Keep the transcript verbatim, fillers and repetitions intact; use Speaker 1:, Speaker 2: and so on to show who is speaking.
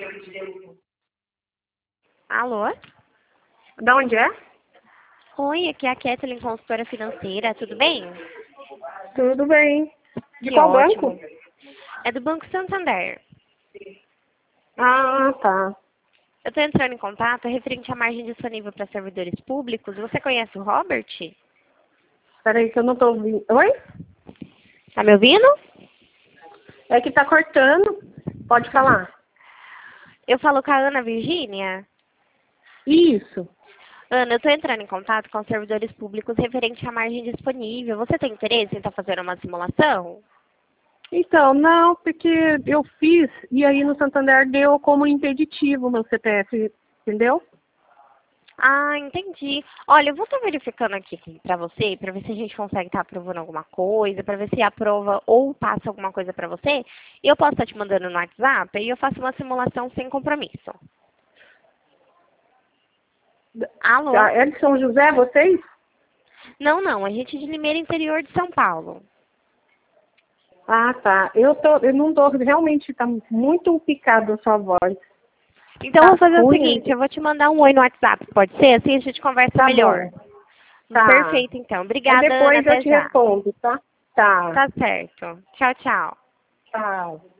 Speaker 1: Alô?
Speaker 2: Da onde é?
Speaker 1: Oi, aqui é a Kathleen, consultora financeira, tudo bem?
Speaker 2: Tudo bem. De
Speaker 1: Que
Speaker 2: qual
Speaker 1: ótimo.
Speaker 2: banco?
Speaker 1: É do Banco Santander.
Speaker 2: Ah, tá.
Speaker 1: Eu estou entrando em contato referente à margem disponível para servidores públicos. Você conhece o Robert?
Speaker 2: Peraí que eu não tô ouvindo. Oi?
Speaker 1: Tá me ouvindo?
Speaker 2: É que tá cortando. Pode falar.
Speaker 1: Eu falo com a Ana Virgínia.
Speaker 2: Isso.
Speaker 1: Ana, eu estou entrando em contato com servidores públicos referente à margem disponível. Você tem interesse em estar fazendo uma simulação?
Speaker 2: Então, não, porque eu fiz e aí no Santander deu como impeditivo meu C P F, entendeu?
Speaker 1: Ah, entendi. Olha, eu vou estar verificando aqui para você, para ver se a gente consegue estar aprovando alguma coisa, para ver se aprova ou passa alguma coisa para você. E eu posso estar te mandando no WhatsApp e eu faço uma simulação sem compromisso. Alô?
Speaker 2: Ah, é de São José, vocês?
Speaker 1: Não, não, a gente é de Limeira, interior de São Paulo.
Speaker 2: Ah, tá. Eu tô, eu não tô, realmente tá muito picado a sua voz.
Speaker 1: Então, eu
Speaker 2: Tá
Speaker 1: vou fazer o
Speaker 2: ruim.
Speaker 1: seguinte, eu vou te mandar um oi no WhatsApp, pode ser? Assim a gente conversa
Speaker 2: Tá
Speaker 1: melhor.
Speaker 2: bom. Tá.
Speaker 1: Perfeito, então.
Speaker 2: Aí
Speaker 1: Obrigada, Ana,
Speaker 2: depois eu
Speaker 1: até
Speaker 2: te
Speaker 1: já.
Speaker 2: respondo, tá? Tá.
Speaker 1: Tá certo. Tchau, tchau.
Speaker 2: Tchau.